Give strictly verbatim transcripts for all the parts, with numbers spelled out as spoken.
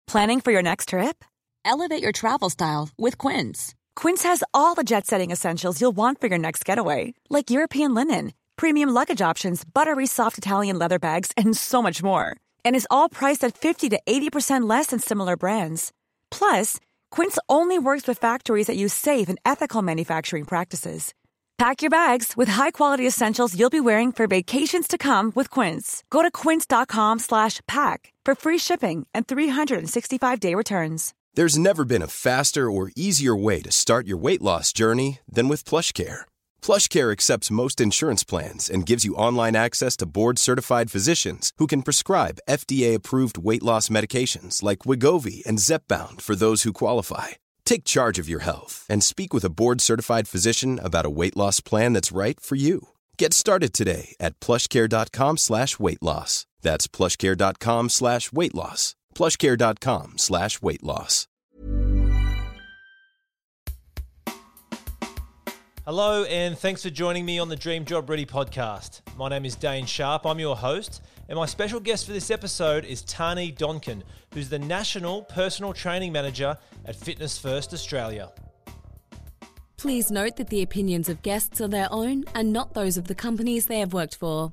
Planning for your next trip? Elevate your travel style with Quince. Quince has all the jet-setting essentials you'll want for your next getaway, like European linen, premium luggage options, buttery soft Italian leather bags, and so much more. And is all priced at fifty to eighty percent less than similar brands. Plus, Quince only works with factories that use safe and ethical manufacturing practices. Pack your bags with high-quality essentials you'll be wearing for vacations to come with Quince. Go to quince.com slash pack for free shipping and three sixty-five day returns. There's never been a faster or easier way to start your weight loss journey than with PlushCare. PlushCare accepts most insurance plans and gives you online access to board-certified physicians who can prescribe F D A-approved weight loss medications like Wegovy and Zepbound for those who qualify. Take charge of your health and speak with a board-certified physician about a weight loss plan that's right for you. Get started today at plushcare.com slash weight loss. That's plushcare.com slash weight loss. plushcare.com slash weight loss. Hello, and thanks for joining me on the Dream Job Ready podcast. My name is Dane Sharp, I'm your host, and my special guest for this episode is Tani Donkin, who's the National Personal Training Manager at Fitness First Australia. Please note that the opinions of guests are their own and not those of the companies they have worked for.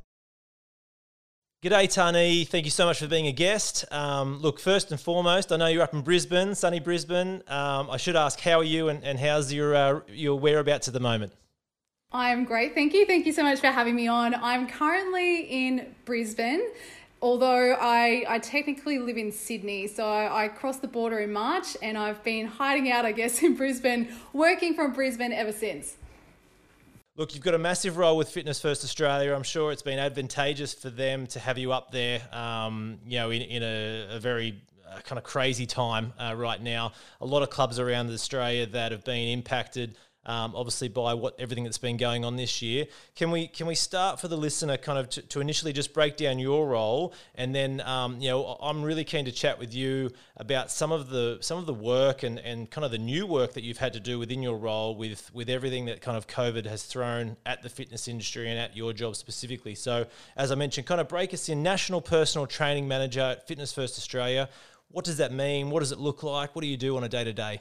G'day, Tani. Thank you so much for being a guest. Um, look, first and foremost, I know you're up in Brisbane, sunny Brisbane. Um, I should ask, how are you and, and how's your uh, your whereabouts at the moment? I'm great, thank you. Thank you so much for having me on. I'm currently in Brisbane, although I, I technically live in Sydney. So I, I crossed the border in March and I've been hiding out, I guess, in Brisbane, working from Brisbane ever since. Look, you've got a massive role with Fitness First Australia. I'm sure it's been advantageous for them to have you up there, um, you know, in, in a, a very uh, kind of crazy time uh, right now. A lot of clubs around Australia that have been impacted, um, obviously, by what everything that's been going on this year. Can we can we start for the listener kind of to, to initially just break down your role, and then um, you know, I'm really keen to chat with you about some of the some of the work and, and kind of the new work that you've had to do within your role with with everything that kind of COVID has thrown at the fitness industry and at your job specifically. So, as I mentioned, kind of break us in. National Personal Training Manager at Fitness First Australia. What does that mean? What does it look like? What do you do on a day to day?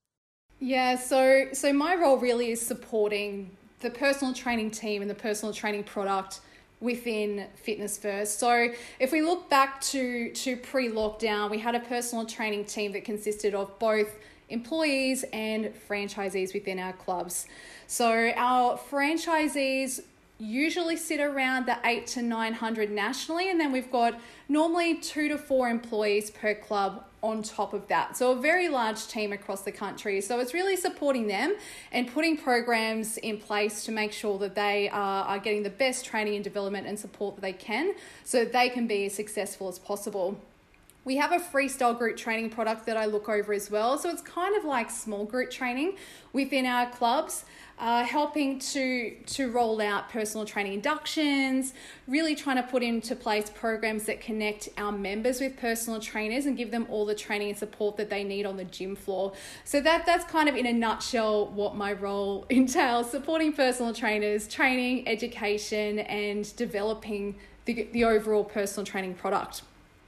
Yeah, so so my role really is supporting the personal training team and the personal training product within Fitness First. So if we look back to, to pre-lockdown, we had a personal training team that consisted of both employees and franchisees within our clubs. So our franchisees usually sit around the eight to nine hundred nationally, and then we've got normally two to four employees per club on top of that. So a very large team across the country. So it's really supporting them and putting programs in place to make sure that they are, are getting the best training and development and support that they can, so that they can be as successful as possible. We have a freestyle group training product that I look over as well. So it's kind of like small group training within our clubs, uh, helping to, to roll out personal training inductions, really trying to put into place programs that connect our members with personal trainers and give them all the training and support that they need on the gym floor. So that that's kind of in a nutshell what my role entails: supporting personal trainers, training, education, and developing the, the overall personal training product.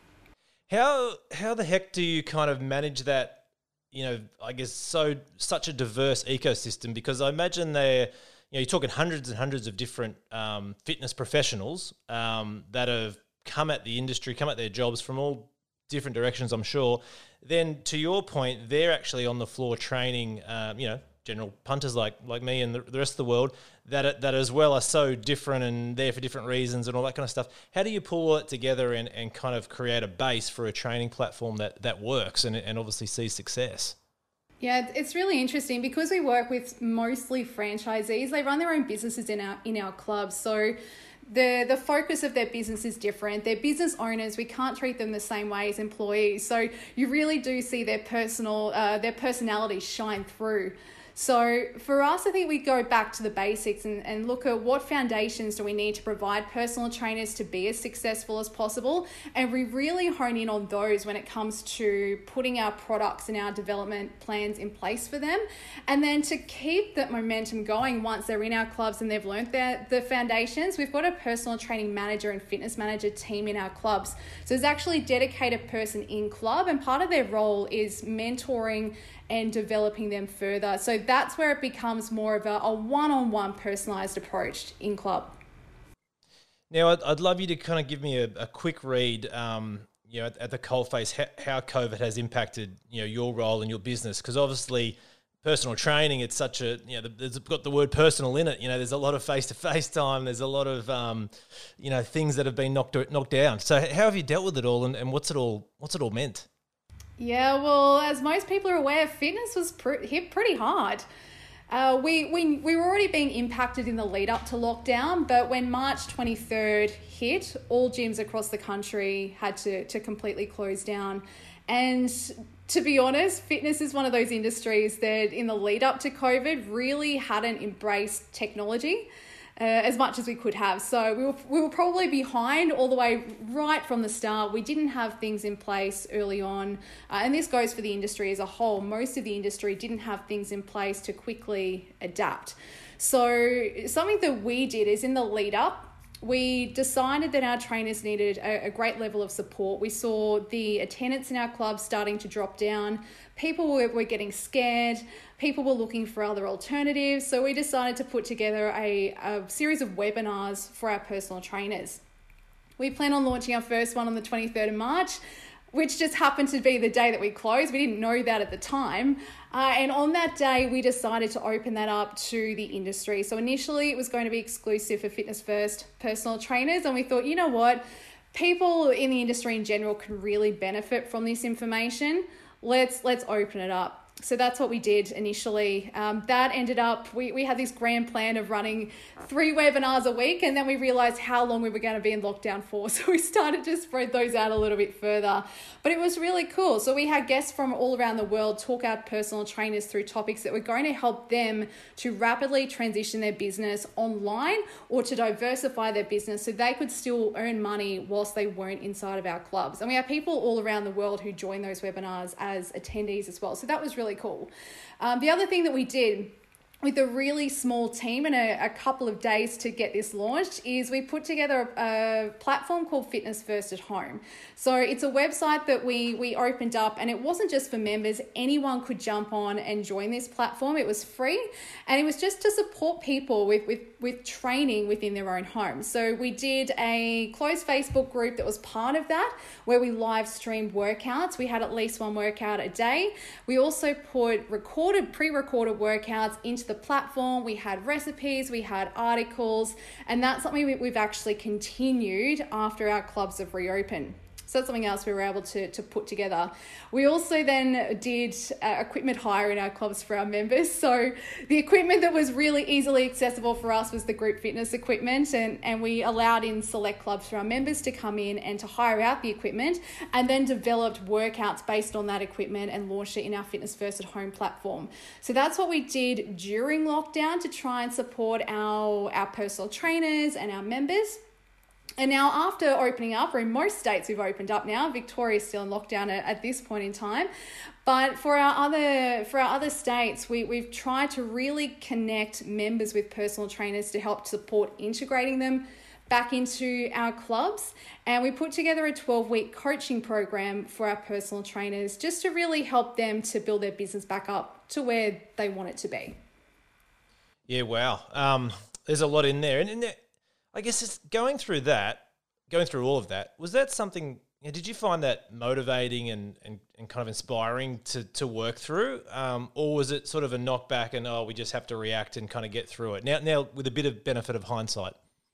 How how the heck do you kind of manage that, you know, I guess so such a diverse ecosystem? Because I imagine they're, you know, you're talking hundreds and hundreds of different um, fitness professionals um, that have come at the industry, come at their jobs from all different directions, I'm sure. Then to your point, they're actually on the floor training, um, you know, general punters like like me and the, the rest of the world that that as well are so different and there for different reasons and all that kind of stuff. How do you pull all that together and, and kind of create a base for a training platform that, that works and, and obviously sees success? Yeah, it's really interesting because we work with mostly franchisees. They run their own businesses in our in our clubs. So the the focus of their business is different. They're business owners. We can't treat them the same way as employees. So you really do see their personal uh, their personalities shine through. So for us, I think we go back to the basics and, and look at what foundations do we need to provide personal trainers to be as successful as possible. And we really hone in on those when it comes to putting our products and our development plans in place for them. And then to keep that momentum going once they're in our clubs and they've learned their, the foundations, we've got a personal training manager and fitness manager team in our clubs. So there's actually a dedicated person in club, and part of their role is mentoring and developing them further. So that's where it becomes more of a, a one-on-one personalized approach in club. Now, I'd, I'd love you to kind of give me a, a quick read, um, you know, at, at the coalface, how, how COVID has impacted, you know, your role in your business. Because obviously personal training, it's such a, you know, there's got the word personal in it. You know, there's a lot of face-to-face time. There's a lot of, um, you know, things that have been knocked knocked down. So how have you dealt with it all, and, and what's it all what's it all meant? Yeah, well, as most people are aware, fitness was pre- hit pretty hard. Uh, we, we, we were already being impacted in the lead up to lockdown, but when March twenty-third hit, all gyms across the country had to, to completely close down. And to be honest, fitness is one of those industries that in the lead up to COVID really hadn't embraced technology Uh, as much as we could have. So we were, we were probably behind all the way right from the start. We didn't have things in place early on. Uh, and this goes for the industry as a whole. Most of the industry didn't have things in place to quickly adapt. So something that we did is in the lead up, we decided that our trainers needed a, a great level of support. We saw the attendance in our clubs starting to drop down. People were, were getting scared. People were looking for other alternatives. So we decided to put together a, a series of webinars for our personal trainers. We plan on launching our first one on the twenty-third of March, which just happened to be the day that we closed. We didn't know that at the time. Uh, and on that day, we decided to open that up to the industry. So initially it was going to be exclusive for Fitness First personal trainers. And we thought, you know what? People in the industry in general can really benefit from this information. Let's, let's open it up. So that's what we did initially. Um, that ended up, we, we had this grand plan of running three webinars a week, and then we realized how long we were going to be in lockdown for. So we started to spread those out a little bit further. But it was really cool. So we had guests from all around the world talk our personal trainers through topics that were going to help them to rapidly transition their business online or to diversify their business so they could still earn money whilst they weren't inside of our clubs. And we have people all around the world who join those webinars as attendees as well. So that was really cool. Um, the other thing that we did with a really small team and a, a couple of days to get this launched is we put together a, a platform called Fitness First at Home. So it's a website that we, we opened up, and it wasn't just for members. Anyone could jump on and join this platform. It was free, and it was just to support people with, with, with training within their own homes. So we did a closed Facebook group that was part of that, where we live streamed workouts. We had at least one workout a day. We also put recorded, pre-recorded workouts into the platform. We had recipes, we had articles, and that's something we, we've actually continued after our clubs have reopened. So that's something else we were able to, to put together. We also then did uh, equipment hire in our clubs for our members. So the equipment that was really easily accessible for us was the group fitness equipment, and, and we allowed in select clubs for our members to come in and to hire out the equipment, and then developed workouts based on that equipment and launched it in our Fitness First at Home platform. So that's what we did during lockdown to try and support our, our personal trainers and our members. And now after opening up, or in most states we've opened up now, Victoria is still in lockdown at, at this point in time. But for our other for our other states, we, we've tried to really connect members with personal trainers to help support integrating them back into our clubs. And we put together a twelve-week coaching program for our personal trainers just to really help them to build their business back up to where they want it to be. Yeah, wow. Um, there's a lot in there. And, and I guess it's going through that, going through all of that, was that something, you know, did you find that motivating and, and, and kind of inspiring to, to work through? Um, or was it sort of a knockback and, oh, we just have to react and kind of get through it? Now, now with a bit of benefit of hindsight.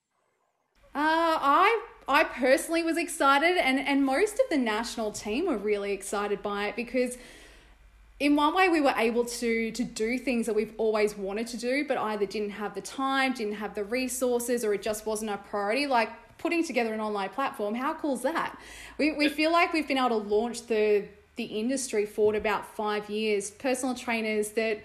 Uh, I I personally was excited, and, and most of the national team were really excited by it, because in one way we were able to to do things that we've always wanted to do, but either didn't have the time, didn't have the resources, or it just wasn't our priority. Like putting together an online platform, how cool is that? We we feel like we've been able to launch the the industry forward about five years. Personal trainers that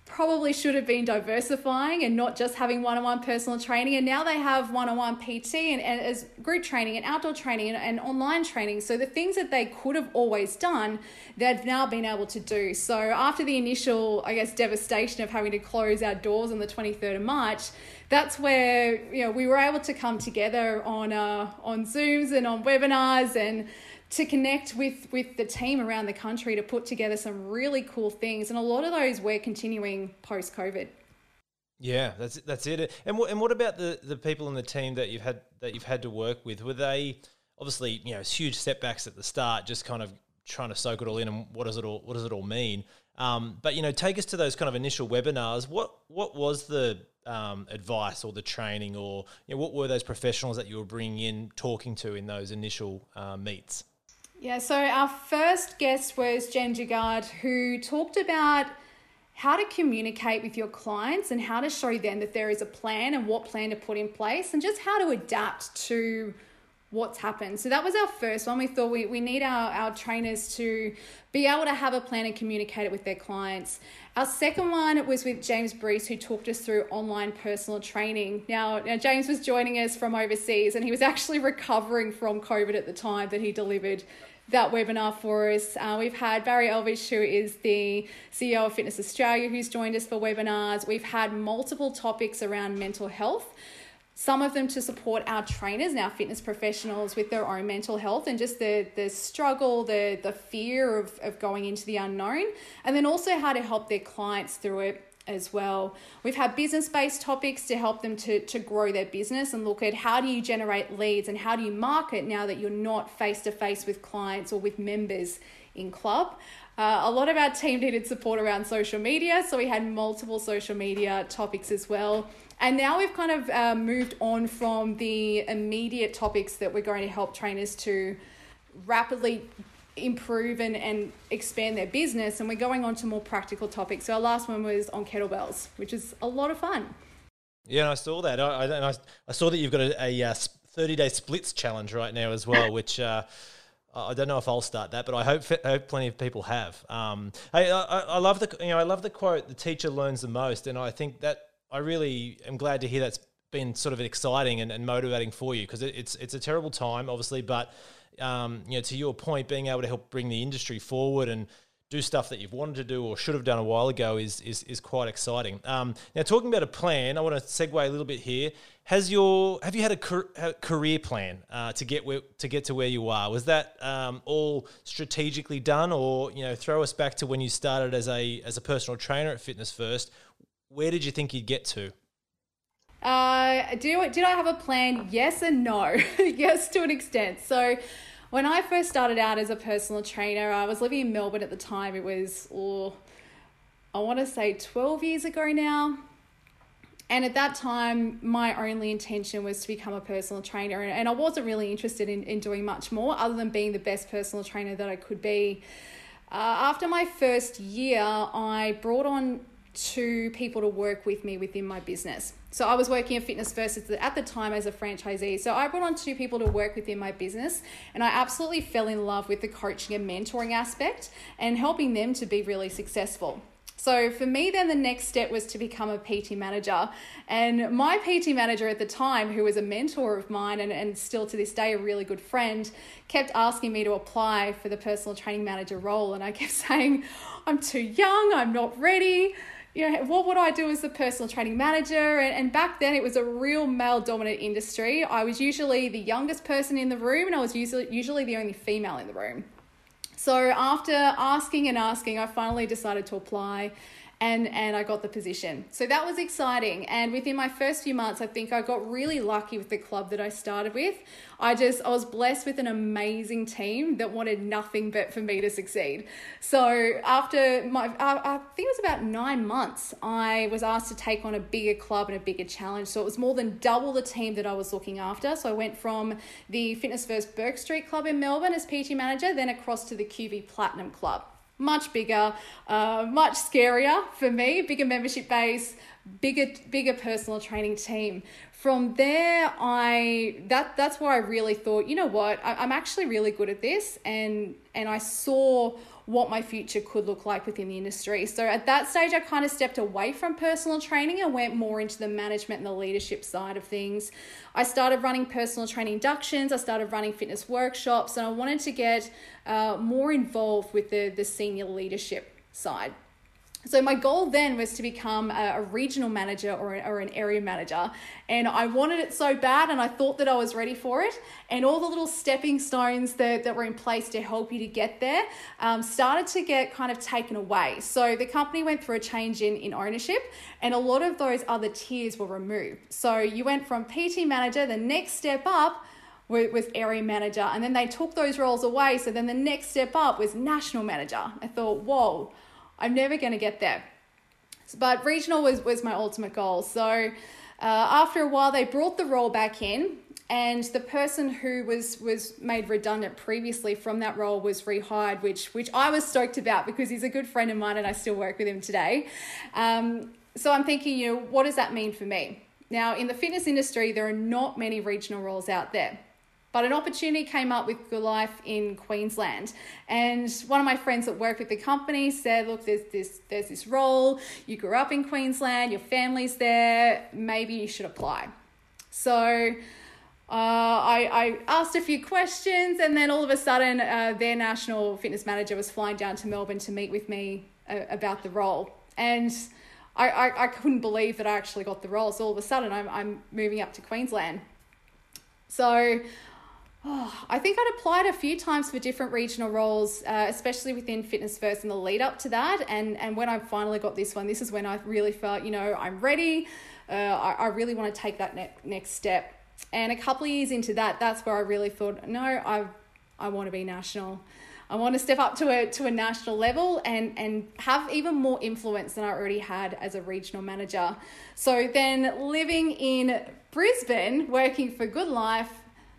probably should have been diversifying and not just having one-on-one personal training. And now they have one-on-one P T and, and as group training and outdoor training and, and online training. So the things that they could have always done, they've now been able to do. So after the initial, I guess, devastation of having to close our doors on the twenty-third of March, that's where, you know, we were able to come together on uh, on Zooms and on webinars and to connect with, with the team around the country to put together some really cool things. And a lot of those we're continuing post-COVID. Yeah, that's that's it. And what and what about the, the people in the team that you've had that you've had to work with? Were they obviously, you know, huge setbacks at the start, just kind of trying to soak it all in, and what does it all what does it all mean? Um, but you know, take us to those kind of initial webinars. What what was the um, advice or the training, or you know, what were those professionals that you were bringing in, talking to in those initial uh, meets? Yeah, so our first guest was Jen Jagard, who talked about how to communicate with your clients and how to show them that there is a plan and what plan to put in place and just how to adapt to what's happened. So that was our first one. We thought we, we need our, our trainers to be able to have a plan and communicate it with their clients. Our second one was with James Brees, who talked us through online personal training. Now, now, James was joining us from overseas, and he was actually recovering from COVID at the time that he delivered that webinar for us. Uh, we've had Barry Elvish, who is the C E O of Fitness Australia, who's joined us for webinars. We've had multiple topics around mental health, some of them to support our trainers and our fitness professionals with their own mental health and just the the struggle, the the fear of, of going into the unknown, and then also how to help their clients through it as well. We've had business-based topics to help them to, to grow their business and look at how do you generate leads and how do you market now that you're not face-to-face with clients or with members in club. Uh, a lot of our team needed support around social media, so we had multiple social media topics as well. And now we've kind of uh, moved on from the immediate topics that we're going to help trainers to rapidly improve and, and expand their business, and we're going on to more practical topics. So our last one was on kettlebells, which is a lot of fun. Yeah, and I saw that. I, I, I saw that you've got a, a thirty-day splits challenge right now as well, which uh, I don't know if I'll start that, but I hope, I hope plenty of people have. Um, I, I, I love the you know I love the quote, "The teacher learns the most," and I think that I really am glad to hear that's been sort of exciting and, and motivating for you, because it, it's it's a terrible time, obviously, but um, you know, to your point, being able to help bring the industry forward and do stuff that you've wanted to do or should have done a while ago is is is quite exciting. Um, now, talking about a plan, I want to segue a little bit here. Has your have you had a, car- a career plan uh, to get where, to get to where you are? Was that um, all strategically done, or you know, throw us back to when you started as a as a personal trainer at Fitness First? Where did you think you'd get to? Uh, do did I have a plan? Yes and no. Yes, to an extent. So when I first started out as a personal trainer, I was living in Melbourne at the time. It was, oh, I want to say twelve years ago now. And at that time, my only intention was to become a personal trainer. And I wasn't really interested in, in doing much more other than being the best personal trainer that I could be. Uh, after my first year, I brought on two people to work with me within my business. So I was working at Fitness First at the time as a franchisee. So I brought on two people to work within my business, and I absolutely fell in love with the coaching and mentoring aspect and helping them to be really successful. So for me, then the next step was to become a P T manager. And my P T manager at the time, who was a mentor of mine and, and still to this day a really good friend, kept asking me to apply for the personal training manager role. And I kept saying, I'm too young, I'm not ready. You know, what would I do as a personal training manager? And, and back then it was a real male dominant industry. I was usually the youngest person in the room, and I was usually, usually the only female in the room. So after asking and asking, I finally decided to apply, and, and I got the position. So that was exciting. And within my first few months, I think I got really lucky with the club that I started with. I just, I was blessed with an amazing team that wanted nothing but for me to succeed. So after my, I, I think it was about nine months, I was asked to take on a bigger club and a bigger challenge. So it was more than double the team that I was looking after. So I went from the Fitness First Burke Street Club in Melbourne as P T manager, then across to the Q V Platinum Club. Much bigger, uh, much scarier for me, bigger membership base, bigger bigger personal training team. From there, I that that's where I really thought, you know what, I, I'm actually really good at this, and and I saw what my future could look like within the industry. So at that stage, I kind of stepped away from personal training and went more into the management and the leadership side of things. I started running personal training inductions, I started running fitness workshops, and I wanted to get uh, more involved with the, the senior leadership side. So my goal then was to become a, a regional manager or, a, or an area manager. And I wanted it so bad, and I thought that I was ready for it. And all the little stepping stones that, that were in place to help you to get there um, started to get kind of taken away. So the company went through a change in, in ownership, and a lot of those other tiers were removed. So you went from P T manager, the next step up was area manager, and then they took those roles away. So then the next step up was national manager. I thought, whoa, I'm never going to get there. But regional was, was my ultimate goal. So uh, after a while, they brought the role back in, and the person who was was made redundant previously from that role was rehired, which which I was stoked about because he's a good friend of mine and I still work with him today. Um, so I'm thinking, you know, what does that mean for me? Now, in the fitness industry, there are not many regional roles out there. But an opportunity came up with Good Life in Queensland. And one of my friends that worked with the company said, look, there's this there's this role. You grew up in Queensland, your family's there, maybe you should apply. So uh, I, I asked a few questions, and then all of a sudden uh, their national fitness manager was flying down to Melbourne to meet with me uh, about the role. And I, I, I couldn't believe that I actually got the role. So all of a sudden I'm, I'm moving up to Queensland. So Oh, I think I'd applied a few times for different regional roles, uh, especially within Fitness First in the lead up to that. And, and when I finally got this one, this is when I really felt, you know, I'm ready. Uh, I, I really want to take that ne- next step. And a couple of years into that, that's where I really thought, no, I I want to be national. I want to step up to a to a national level and, and have even more influence than I already had as a regional manager. So then living in Brisbane, working for Good Life,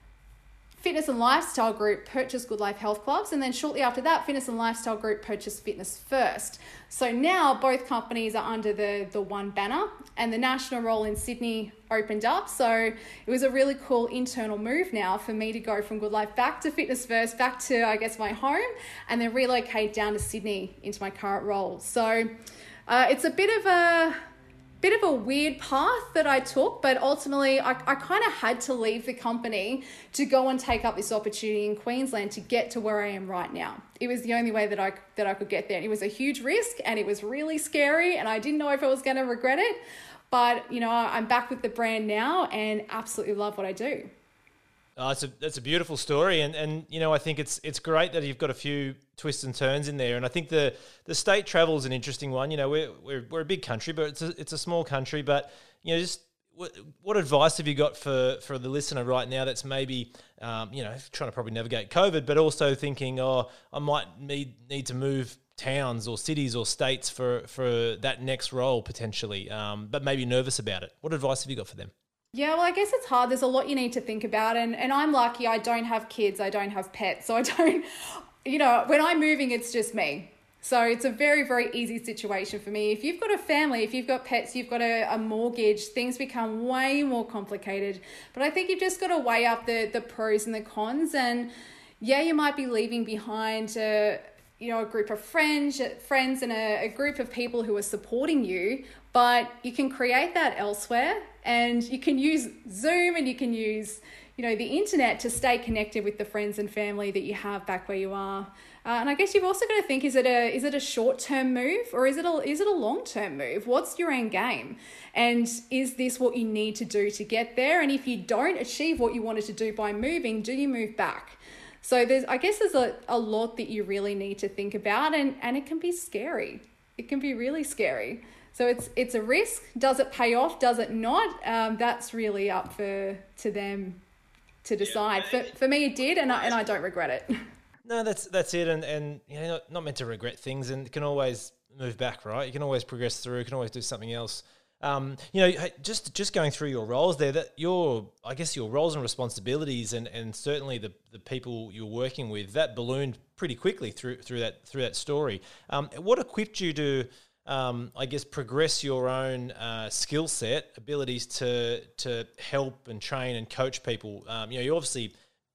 Fitness and Lifestyle Group purchased Good Life Health Clubs, and then shortly after that, Fitness and Lifestyle Group purchased Fitness First. So now both companies are under the, the one banner, and the national role in Sydney opened up. So it was a really cool internal move now for me to go from Good Life back to Fitness First, back to, I guess, my home, and then relocate down to Sydney into my current role. So uh, it's a bit of a... bit of a weird path that I took, but ultimately I, I kind of had to leave the company to go and take up this opportunity in Queensland to get to where I am right now. It was the only way that I that I could get there. It was a huge risk, and it was really scary, and I didn't know if I was going to regret it. But, you know, I'm back with the brand now and absolutely love what I do. Oh, it's a that's a beautiful story, and and you know I think it's it's great that you've got a few twists and turns in there, and I think the the state travel is an interesting one. You know, we're we're we're a big country, but it's a it's a small country. But you know, just what, what advice have you got for for the listener right now that's maybe um, you know trying to probably navigate COVID, but also thinking, oh, I might need need to move towns or cities or states for for that next role potentially, um, but maybe nervous about it. What advice have you got for them? Yeah, well, I guess it's hard. There's a lot you need to think about. And, and I'm lucky I don't have kids. I don't have pets. So I don't, you know, when I'm moving, it's just me. So it's a very, very easy situation for me. If you've got a family, if you've got pets, you've got a, a mortgage, things become way more complicated. But I think you've just got to weigh up the, the pros and the cons. And yeah, you might be leaving behind a, you know, a group of friends, friends and a, a group of people who are supporting you, but you can create that elsewhere, and you can use Zoom and you can use, you know, the internet to stay connected with the friends and family that you have back where you are. Uh, and I guess you've also got to think, is it a is it a short-term move, or is it a is it a long-term move? What's your end game? And is this what you need to do to get there? And if you don't achieve what you wanted to do by moving, do you move back? So there's, I guess there's a, a lot that you really need to think about, and, and it can be scary. It can be really scary. So it's it's a risk. Does it pay off? Does it not? Um, that's really up for to them to decide. For for me, it did, and I, and I don't regret it. No, that's that's it, and and you know, not, not meant to regret things, and can always move back, right? You can always progress through. You can always do something else. Um, you know, just just going through your roles there, that your I guess your roles and responsibilities, and, and certainly the, the people you're working with, that ballooned pretty quickly through through that through that story. Um, what equipped you to, um, I guess, progress your own uh, skill set, abilities to to help and train and coach people? Um, you know, you obviously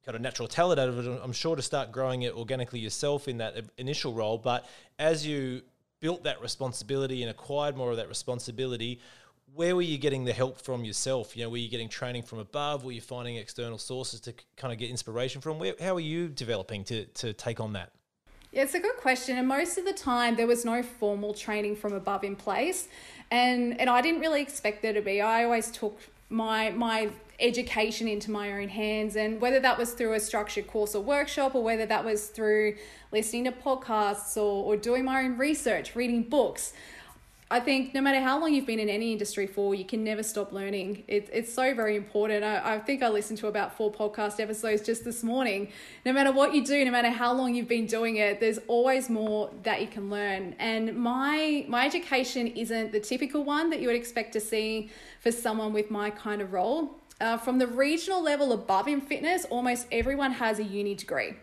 got a natural talent out of it, I'm sure, to start growing it organically yourself in that initial role. But as you built that responsibility and acquired more of that responsibility, where were you getting the help from yourself? You know, were you getting training from above? Were you finding external sources to kind of get inspiration from? Where, how are you developing to to take on that? Yeah, it's a good question. And most of the time there was no formal training from above in place. And and I didn't really expect there to be. I always took my my education into my own hands, and whether that was through a structured course or workshop, or whether that was through listening to podcasts or, or doing my own research, reading books. I think no matter how long you've been in any industry for, you can never stop learning. It, it's so very important. I, I think I listened to about four podcast episodes just this morning. No matter what you do, no matter how long you've been doing it, there's always more that you can learn. And my my education isn't the typical one that you would expect to see for someone with my kind of role. Uh, from the regional level above in fitness, almost everyone has a uni degree.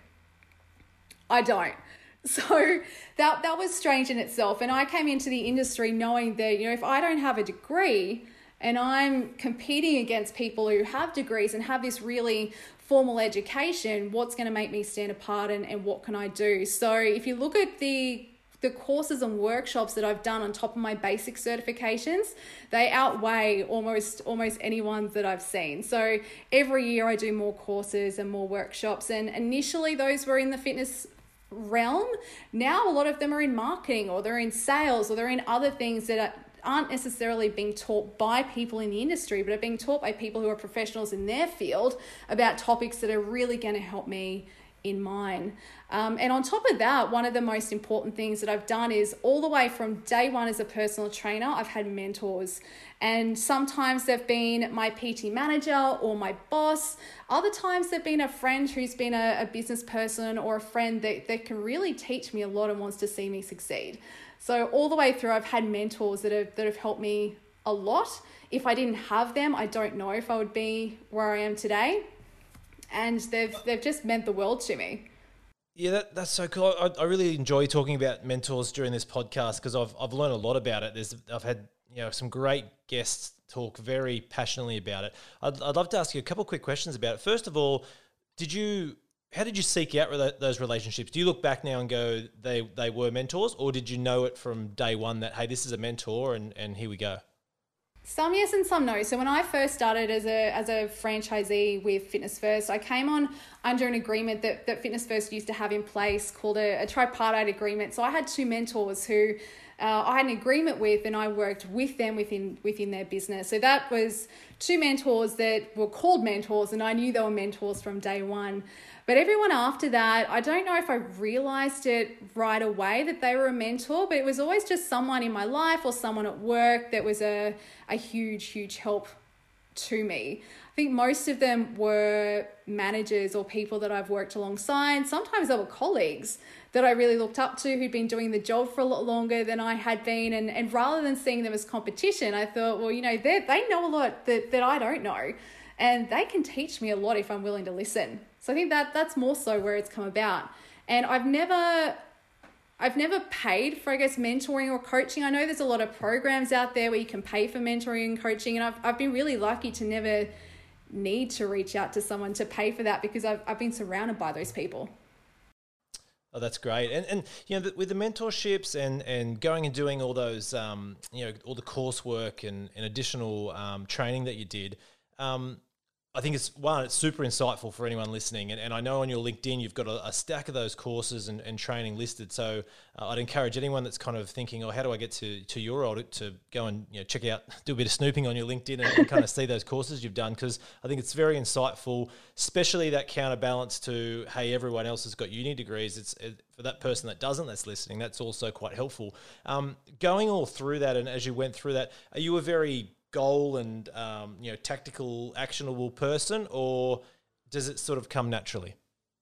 I don't. So that that was strange in itself. And I came into the industry knowing that, you know, if I don't have a degree and I'm competing against people who have degrees and have this really formal education, what's going to make me stand apart, and, and what can I do? So if you look at the the courses and workshops that I've done on top of my basic certifications, they outweigh almost almost any ones that I've seen. So every year I do more courses and more workshops. And initially those were in the fitness realm. Now a lot of them are in marketing, or they're in sales, or they're in other things that are, aren't necessarily being taught by people in the industry, but are being taught by people who are professionals in their field about topics that are really going to help me in mine. Um, and on top of that, one of the most important things that I've done is all the way from day one as a personal trainer, I've had mentors. And sometimes they've been my P T manager or my boss. Other times they've been a friend who's been a, a business person, or a friend that, that can really teach me a lot and wants to see me succeed. So all the way through, I've had mentors that have, that have helped me a lot. If I didn't have them, I don't know if I would be where I am today. And they've they've just meant the world to me. Yeah, that, that's so cool. I, I really enjoy talking about mentors during this podcast because I've I've learned a lot about it. There's I've had you know some great guests talk very passionately about it. I'd I'd love to ask you a couple of quick questions about it. First of all, did you how did you seek out those relationships? Do you look back now and go they they were mentors, or did you know it from day one that hey, this is a mentor and and here we go? Some yes and some no. So when I first started as a as a franchisee with Fitness First, I came on under an agreement that, that Fitness First used to have in place called a, a tripartite agreement. So I had two mentors who uh, I had an agreement with, and I worked with them within within their business. So that was two mentors that were called mentors, and I knew they were mentors from day one. But everyone after that, I don't know if I realized it right away that they were a mentor, but it was always just someone in my life or someone at work that was a, a huge, huge help to me. I think most of them were managers or people that I've worked alongside. Sometimes they were colleagues that I really looked up to who'd been doing the job for a lot longer than I had been. And, and rather than seeing them as competition, I thought, well, you know, they they know a lot that, that I don't know. And they can teach me a lot if I'm willing to listen. So I think that that's more so where it's come about. And I've never, I've never paid for, I guess, mentoring or coaching. I know there's a lot of programs out there where you can pay for mentoring and coaching. And I've I've been really lucky to never need to reach out to someone to pay for that, because I've I've been surrounded by those people. Oh, that's great. And, and you know, the, with the mentorships and, and going and doing all those, um, you know, all the coursework and, and additional um, training that you did, um, I think it's one, it's super insightful for anyone listening. And, and I know on your LinkedIn, you've got a, a stack of those courses and, and training listed. So uh, I'd encourage anyone that's kind of thinking, oh, how do I get to, to your role to, to go and you know check out, do a bit of snooping on your LinkedIn and, and kind of see those courses you've done. Because I think it's very insightful, especially that counterbalance to, hey, everyone else has got uni degrees. It's it, for that person that doesn't, that's listening, that's also quite helpful. Um, going all through that, and as you went through that, are you a very goal and um, you know tactical, actionable person, or does it sort of come naturally?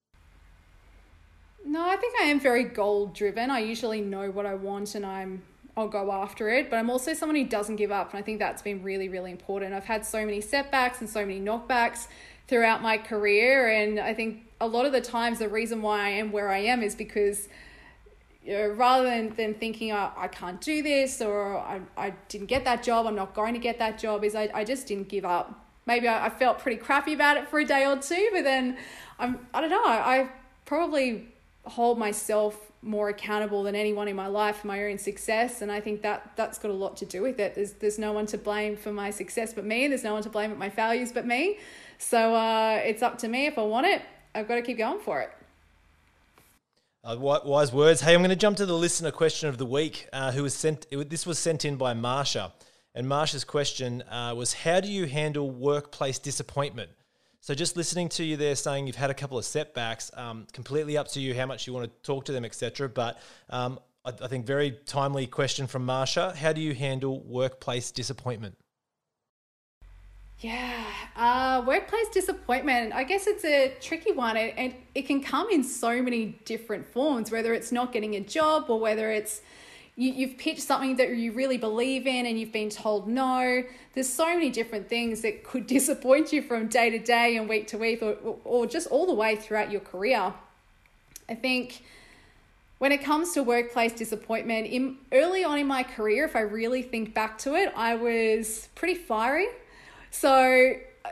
No, I think I am very goal driven. I usually know what I want and I'm I'll go after it, but I'm also someone who doesn't give up, and I think that's been really, really important. I've had so many setbacks and so many knockbacks throughout my career, and I think a lot of the times the reason why I am where I am is because you know, rather than, than thinking oh, I can't do this, or I, I didn't get that job, I'm not going to get that job, is I, I just didn't give up. maybe I, I felt pretty crappy about it for a day or two, but then I'm, I don't know, I probably hold myself more accountable than anyone in my life for my own success. And I think that that's got a lot to do with it. There's, there's no one to blame for my success but me. There's no one to blame at my failures but me. So uh, it's up to me. If I want it, I've got to keep going for it. Uh, wise words. Hey, I'm going to jump to the listener question of the week, uh, who was sent. It, this was sent in by Marsha. And Marsha's question uh, was, how do you handle workplace disappointment? So just listening to you there saying you've had a couple of setbacks, um, completely up to you how much you want to talk to them, et cetera. But um, I, I think very timely question from Marsha. How do you handle workplace disappointment? Yeah, uh, workplace disappointment, I guess it's a tricky one, and it, it can come in so many different forms, whether it's not getting a job or whether it's you, you've pitched something that you really believe in and you've been told no. There's so many different things that could disappoint you from day to day and week to week, or, or just all the way throughout your career. I think when it comes to workplace disappointment, in, early on in my career, if I really think back to it, I was pretty fiery. So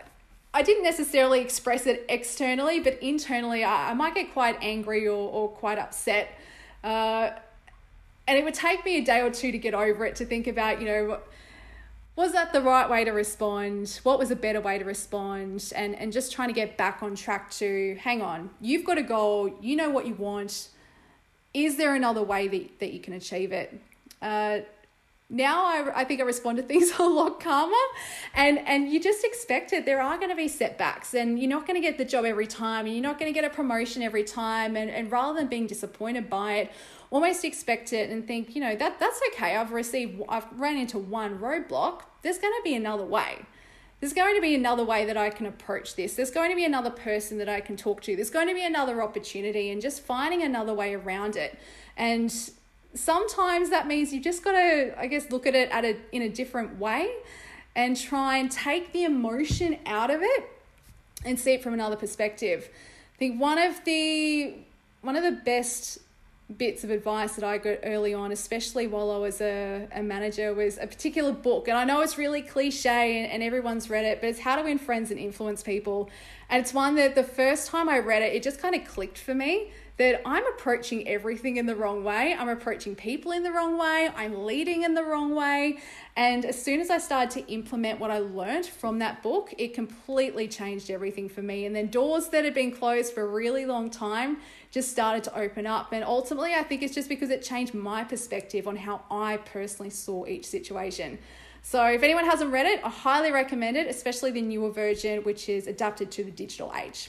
I didn't necessarily express it externally, but internally I, I might get quite angry or, or quite upset. Uh, and it would take me a day or two to get over it, to think about, you know, was that the right way to respond? What was a better way to respond? And, and just trying to get back on track to, hang on, you've got a goal, you know what you want. Is there another way that, that you can achieve it? Uh, Now I, I think I respond to things a lot calmer, and, and you just expect it. There are going to be setbacks, and you're not going to get the job every time, and you're not going to get a promotion every time. And, and rather than being disappointed by it, almost expect it and think, you know, that that's okay. I've received, I've ran into one roadblock. There's going to be another way. There's going to be another way that I can approach this. There's going to be another person that I can talk to. There's going to be another opportunity, and just finding another way around it. And sometimes that means you've just got to, I guess, look at it at a, in a different way and try and take the emotion out of it and see it from another perspective. I think one of the one of the best bits of advice that I got early on, especially while I was a, a manager, was a particular book. And I know it's really cliche and, and everyone's read it, but it's How to Win Friends and Influence People. And it's one that the first time I read it, it just kind of clicked for me that I'm approaching everything in the wrong way. I'm approaching people in the wrong way. I'm leading in the wrong way. And as soon as I started to implement what I learned from that book, it completely changed everything for me. And then doors that had been closed for a really long time just started to open up. And ultimately, I think it's just because it changed my perspective on how I personally saw each situation. So if anyone hasn't read it, I highly recommend it, especially the newer version, which is adapted to the digital age.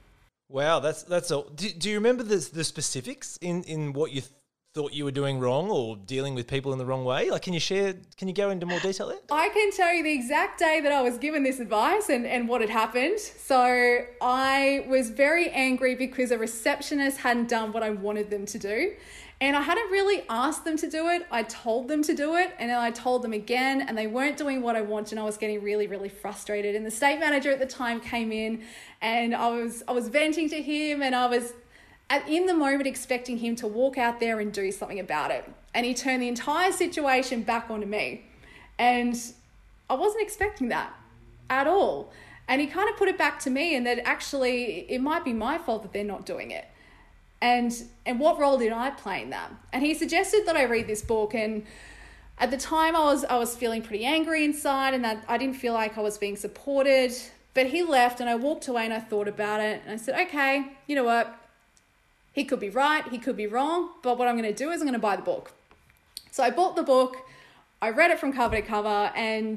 Wow, that's that's all. Do, do you remember the the specifics in, in what you th- thought you were doing wrong or dealing with people in the wrong way? Like, can you share? Can you go into more detail there? I can tell you the exact day that I was given this advice and, and what had happened. So I was very angry because a receptionist hadn't done what I wanted them to do. And I hadn't really asked them to do it. I told them to do it, and then I told them again, and they weren't doing what I wanted, and I was getting really, really frustrated. And the state manager at the time came in, and I was I was venting to him, and I was at, in the moment expecting him to walk out there and do something about it. And he turned the entire situation back onto me. And I wasn't expecting that at all. And he kind of put it back to me, and that actually it might be my fault that they're not doing it. And and what role did I play in that? And he suggested that I read this book, and at the time I was I was feeling pretty angry inside, and that I didn't feel like I was being supported. But he left, and I walked away, and I thought about it, and I said, okay, you know what? He could be right, he could be wrong, but what I'm going to do is I'm going to buy the book. So I bought the book, I read it from cover to cover, and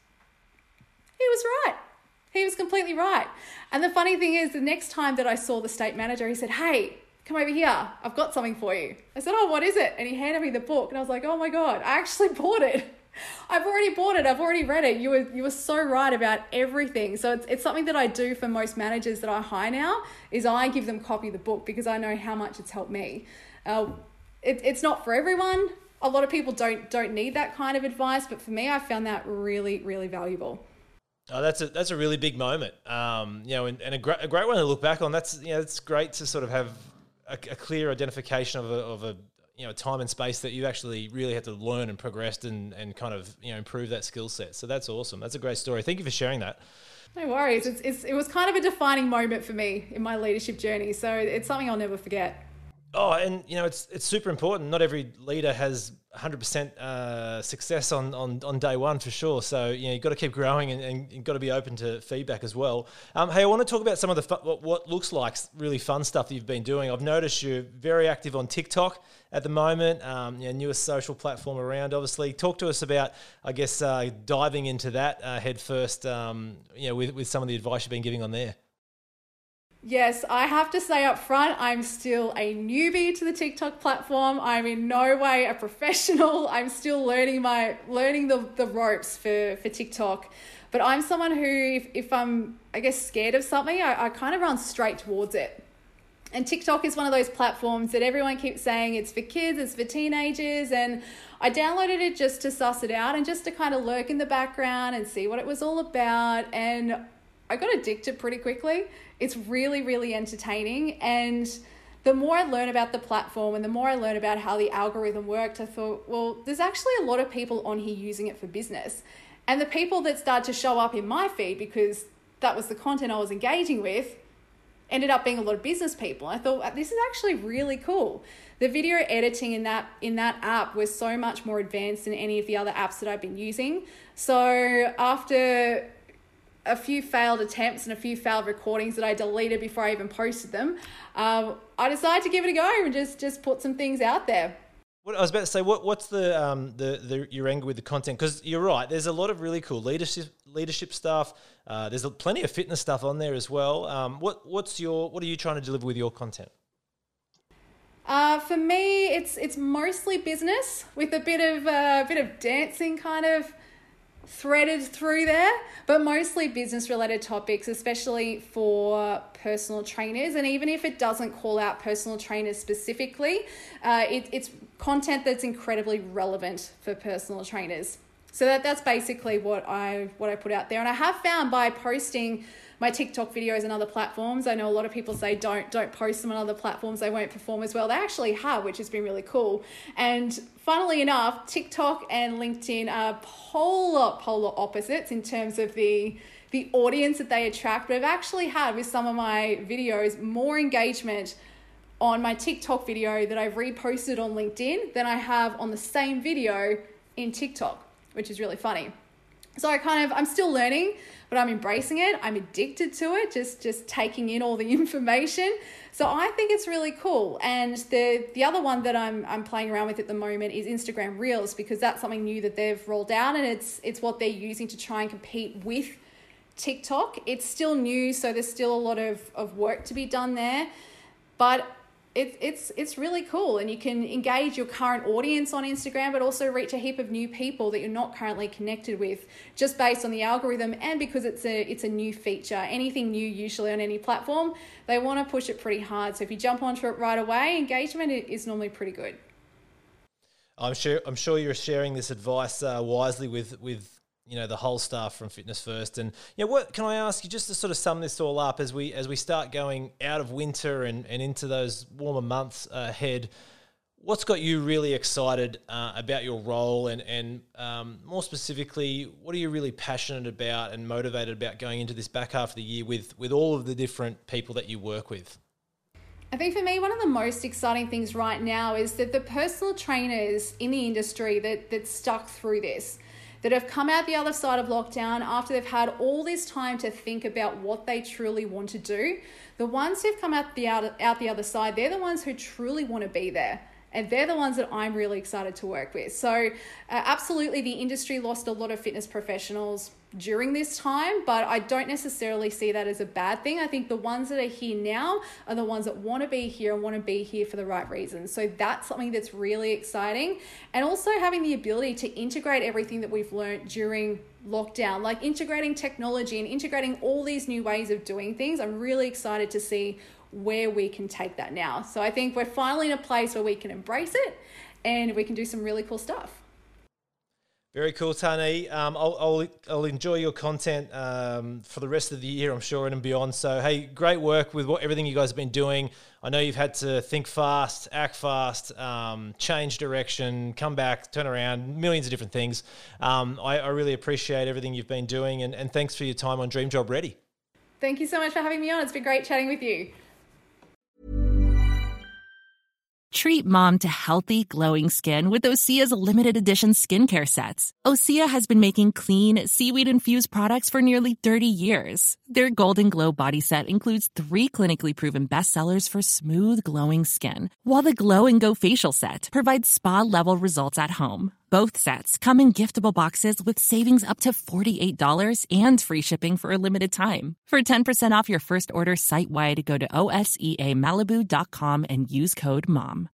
he was right. He was completely right. And the funny thing is, the next time that I saw the state manager, he said, hey, come over here, I've got something for you. I said, oh, what is it? And he handed me the book, and I was like, oh my God, I actually bought it. I've already bought it. I've already read it. You were you were so right about everything. So it's it's something that I do for most managers that I hire now, is I give them a copy of the book because I know how much it's helped me. Uh, it, it's not for everyone. A lot of people don't don't need that kind of advice, but for me, I found that really, really valuable. Oh, that's a that's a really big moment. Um, you know, and, and a great a great one to look back on. That's you know, it's great to sort of have a, a clear identification of a, of a you know, a time and space that you actually really had to learn and progressed and, and kind of, you know, improve that skill set. So that's awesome. That's a great story. Thank you for sharing that. No worries. It's, it's, it was kind of a defining moment for me in my leadership journey. So it's something I'll never forget. Oh, and you know, it's it's super important. Not every leader has one hundred percent uh, success on, on on day one for sure. So you know, you've got to keep growing and, and you've got to be open to feedback as well. Um, hey, I want to talk about some of the fu- what, what looks like really fun stuff that you've been doing. I've noticed you're very active on TikTok at the moment. Um, you know, newest social platform around. Obviously, talk to us about, I guess, uh, diving into that uh, head first. Um, you know, with with some of the advice you've been giving on there. Yes, I have to say up front, I'm still a newbie to the TikTok platform. I'm in no way a professional. I'm still learning my learning the, the ropes for, for TikTok. But I'm someone who, if, if I'm, I guess, scared of something, I, I kind of run straight towards it. And TikTok is one of those platforms that everyone keeps saying it's for kids, it's for teenagers. And I downloaded it just to suss it out and just to kind of lurk in the background and see what it was all about. And I got addicted pretty quickly. It's really, really entertaining. And the more I learn about the platform and the more I learn about how the algorithm worked, I thought, well, there's actually a lot of people on here using it for business. And the people that started to show up in my feed, because that was the content I was engaging with, ended up being a lot of business people. I thought, this is actually really cool. The video editing in that in that app was so much more advanced than any of the other apps that I've been using. So after a few failed attempts and a few failed recordings that I deleted before I even posted them, um, I decided to give it a go and just just put some things out there. What I was about to say, what what's the um the, the your angle with the content? Because you're right, there's a lot of really cool leadership leadership stuff. Uh, there's plenty of fitness stuff on there as well. Um, what what's your what are you trying to deliver with your content? Uh, for me, it's it's mostly business with a bit of a uh, bit of dancing kind of threaded through there, but mostly business related topics, especially for personal trainers. And even if it doesn't call out personal trainers specifically, uh, it, it's content that's incredibly relevant for personal trainers. So that that's basically what I what I put out there. And I have found by posting my TikTok videos and other platforms, I know a lot of people say don't don't post them on other platforms, they won't perform as well. They actually have, which has been really cool. And funnily enough, TikTok and LinkedIn are polar polar opposites in terms of the the audience that they attract. But I've actually had with some of my videos more engagement on my TikTok video that I've reposted on LinkedIn than I have on the same video in TikTok, which is really funny. So I kind of, I'm still learning, but I'm embracing it. I'm addicted to it, just, just taking in all the information. So I think it's really cool. And the the other one that I'm I'm playing around with at the moment is Instagram Reels, because that's something new that they've rolled out, and it's it's what they're using to try and compete with TikTok. It's still new, so there's still a lot of, of work to be done there. But It's it's it's really cool, and you can engage your current audience on Instagram, but also reach a heap of new people that you're not currently connected with, just based on the algorithm and because it's a it's a new feature. Anything new, usually on any platform, they want to push it pretty hard. So if you jump onto it right away, engagement is normally pretty good. I'm sure I'm sure you're sharing this advice uh, wisely with with. you know, the whole staff from Fitness First. And, you know, what can I ask you just to sort of sum this all up as we as we start going out of winter and, and into those warmer months ahead, what's got you really excited uh, about your role and, and um, more specifically, what are you really passionate about and motivated about going into this back half of the year with, with all of the different people that you work with? I think for me, one of the most exciting things right now is that the personal trainers in the industry that that stuck through this, that have come out the other side of lockdown after they've had all this time to think about what they truly want to do. The ones who've come out the out, out the other side, they're the ones who truly want to be there. And they're the ones that I'm really excited to work with. So uh, absolutely, the industry lost a lot of fitness professionals during this time, but I don't necessarily see that as a bad thing. I think the ones that are here now are the ones that want to be here and want to be here for the right reasons. So that's something that's really exciting. And also having the ability to integrate everything that we've learned during lockdown, like integrating technology and integrating all these new ways of doing things. I'm really excited to see where we can take that now. So I think we're finally in a place where we can embrace it and we can do some really cool stuff. Very cool, Tani. Um, I'll, I'll I'll enjoy your content um, for the rest of the year, I'm sure, and beyond. So, hey, great work with what everything you guys have been doing. I know you've had to think fast, act fast, um, change direction, come back, turn around, millions of different things. Um, I, I really appreciate everything you've been doing, and, and thanks for your time on Dream Job Ready. Thank you so much for having me on. It's been great chatting with you. Treat mom to healthy, glowing skin with Osea's limited edition skincare sets. Osea has been making clean, seaweed-infused products for nearly thirty years. Their Golden Glow body set includes three clinically proven bestsellers for smooth, glowing skin, while the Glow and Go facial set provides spa-level results at home. Both sets come in giftable boxes with savings up to forty-eight dollars and free shipping for a limited time. For ten percent off your first order site-wide, go to O S E A Malibu dot com and use code MOM.